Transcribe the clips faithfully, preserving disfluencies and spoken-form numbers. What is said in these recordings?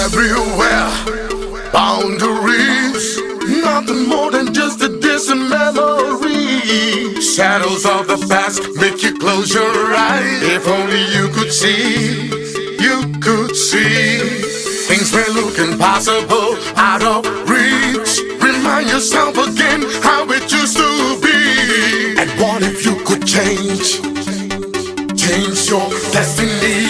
everywhere. Boundaries, nothing more than just a distant memory. Shadows of the past make you close your eyes. If only you could see, you could see. Things may look impossible, out of reach. Remind yourself again how it used to be. And what if you could change, change your destiny?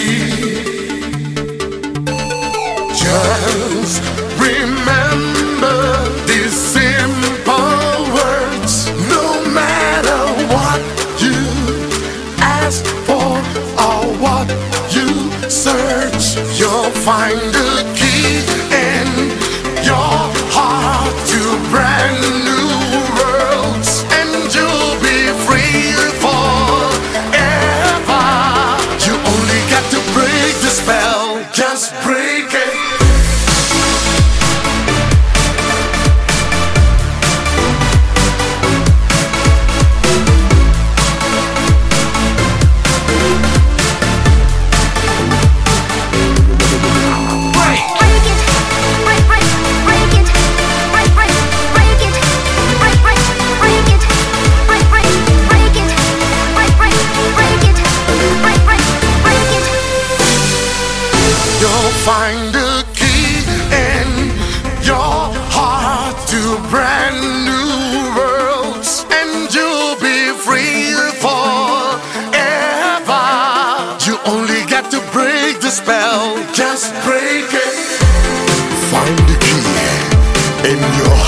Just remember these simple words. No matter what you ask for or what you search, you'll find the key in your heart to brand new worlds, and you'll be free forever. You only got to break the spell, just break it. Find the key in your heart to brand new worlds, and you'll be free forever. You only got to break the spell, just break it. Find the key in your